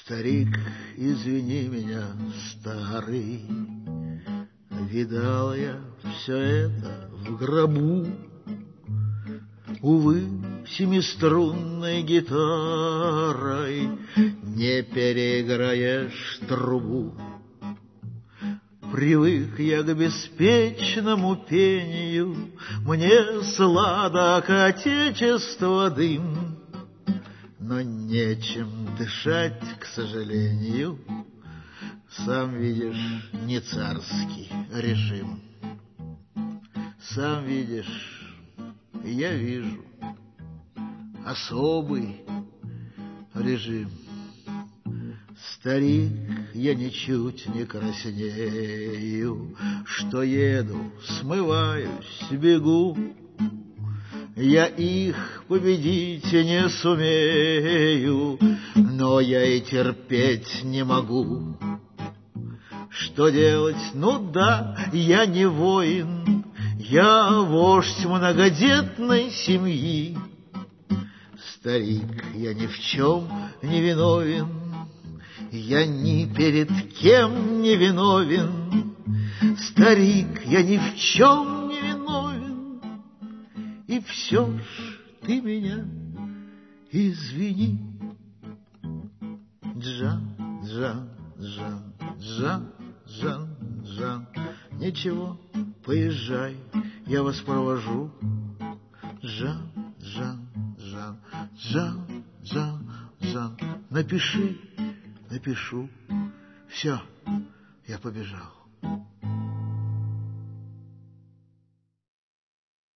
Старик, извини меня, старый, видал я все это в гробу. Увы, семиструнной гитарой не переиграешь трубу. Привык я к беспечному пению, мне сладок отечества дым, но нечем дышать, к сожалению, сам видишь, не царский режим. Сам видишь, я вижу, особый режим. Старик, я ничуть не краснею, что еду, смываюсь, бегу. Я их победить не сумею, но я и терпеть не могу. Что делать? Ну да, я не воин, я вождь многодетной семьи. Старик, я ни в чем не виновен, я ни перед кем не виновен. Старик, я ни в чем не виновен, и все ж ты меня извини. Джан, Джан, Джан, Джан, Джан, Джан. Ничего, поезжай, я вас провожу. Джан, Джан, Джан, Джан, Джан, Джан. Напиши, напишу. Все, я побежал.